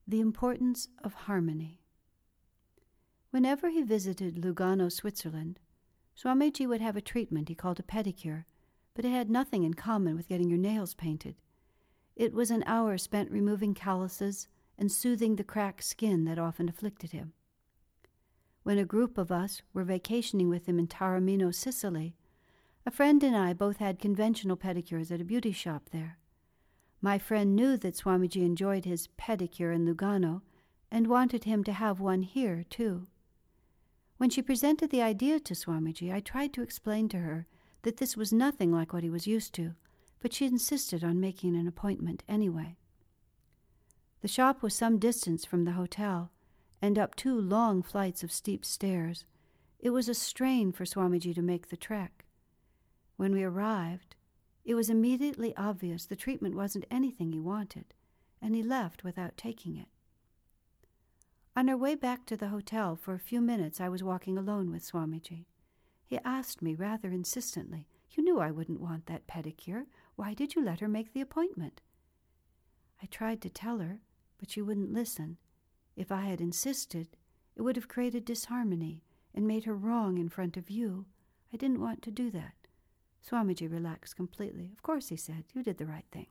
The importance of harmony. Whenever he visited Lugano, Switzerland, Swamiji would have a treatment he called a pedicure, but it had nothing in common with getting your nails painted. It was an hour spent removing calluses and soothing the cracked skin that often afflicted him. When a group of us were vacationing with him in Taormino, Sicily, a friend and I both had conventional pedicures at a beauty shop there. My friend knew that Swamiji enjoyed his pedicure in Lugano and wanted him to have one here, too. When she presented the idea to Swamiji, I tried to explain to her that this was nothing like what he was used to, but she insisted on making an appointment anyway. The shop was some distance from the hotel, and up 2 long flights of steep stairs. It was a strain for Swamiji to make the trek. When we arrived, it was immediately obvious the treatment wasn't anything he wanted, and he left without taking it. On our way back to the hotel, for a few minutes I was walking alone with Swamiji. He asked me rather insistently, "You knew I wouldn't want that pedicure. Why did you let her make the appointment?" I tried to tell her, but she wouldn't listen. If I had insisted, it would have created disharmony and made her wrong in front of you. I didn't want to do that. Swamiji relaxed completely. "Of course," he said, "you did the right thing."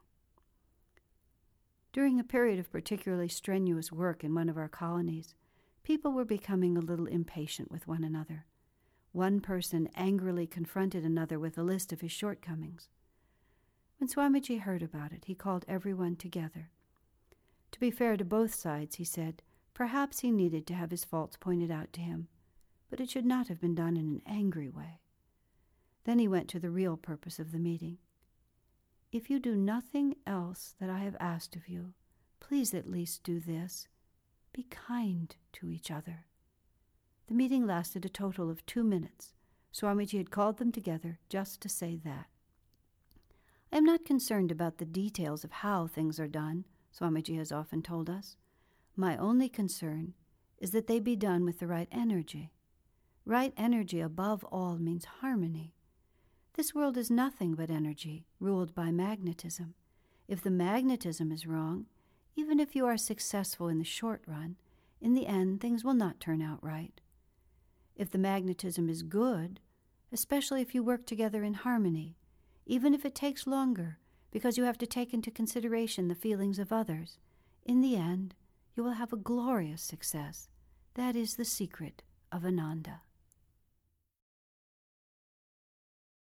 During a period of particularly strenuous work in one of our colonies, people were becoming a little impatient with one another. One person angrily confronted another with a list of his shortcomings. When Swamiji heard about it, he called everyone together. To be fair to both sides, he said, perhaps he needed to have his faults pointed out to him, but it should not have been done in an angry way. Then he went to the real purpose of the meeting. "If you do nothing else that I have asked of you, please at least do this. Be kind to each other." The meeting lasted a total of 2 minutes. Swamiji had called them together just to say that. I am not concerned about the details of how things are done, Swamiji has often told us. My only concern is that they be done with the right energy. Right energy above all means harmony. This world is nothing but energy, ruled by magnetism. If the magnetism is wrong, even if you are successful in the short run, in the end things will not turn out right. If the magnetism is good, especially if you work together in harmony, even if it takes longer, because you have to take into consideration the feelings of others, in the end, you will have a glorious success. That is the secret of Ananda.